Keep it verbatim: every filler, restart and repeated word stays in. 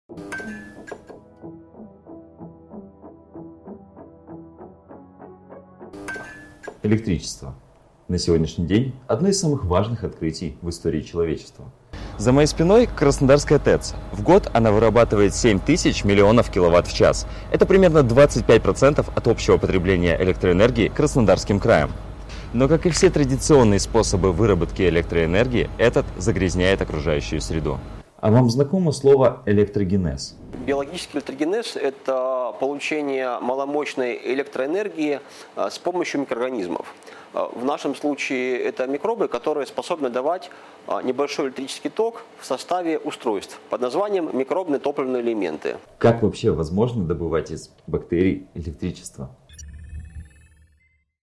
Электричество. На сегодняшний день одно из самых важных открытий в истории человечества. За моей спиной Краснодарская ТЭЦ. В год она вырабатывает семь тысяч миллионов киловатт в час. Это примерно двадцать пять процентов от общего потребления электроэнергии Краснодарским краем. Но, как и все традиционные способы выработки электроэнергии, этот загрязняет окружающую среду. А вам знакомо слово электрогенез? Биологический электрогенез – это получение маломощной электроэнергии с помощью микроорганизмов. В нашем случае это микробы, которые способны давать небольшой электрический ток в составе устройств под названием микробные топливные элементы. Как вообще возможно добывать из бактерий электричество?